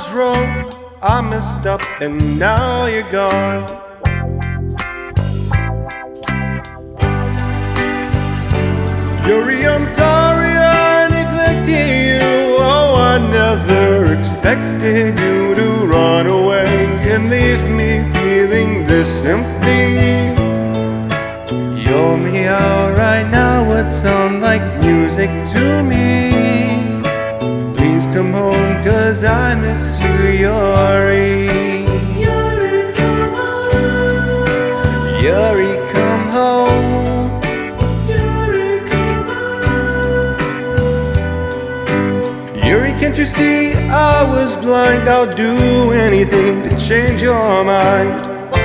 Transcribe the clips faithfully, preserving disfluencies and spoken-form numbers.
was wrong, I messed up and now you're gone. Yuri, I'm sorry I neglected you. Oh, I never expected you to run away and leave me feeling this empty. Your meow right now would sound like music to me. Please come home, cause I miss you, Yuri. Yuri, come home. Yuri, come home. Yuri, come home. Yuri, can't you see I was blind? I'll do anything to change your mind.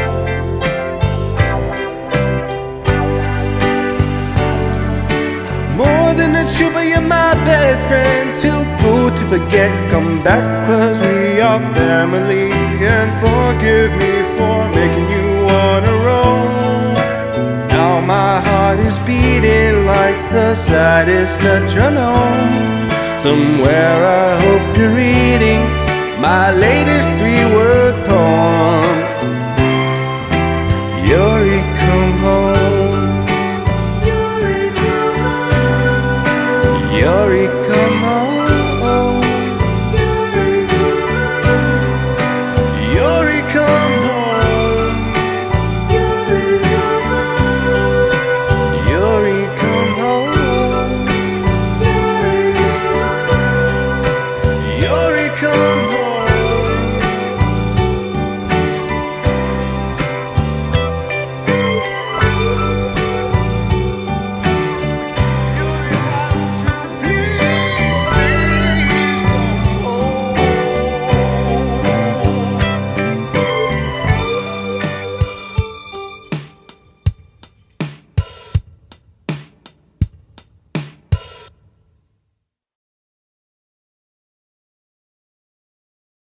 More than a trooper, you're my best friend. Too cool to forget, come back, cause we are family. And forgive me for making you wanna roam. Now my heart is beating like the saddest metronome. Somewhere I hope you're reading my latest three words.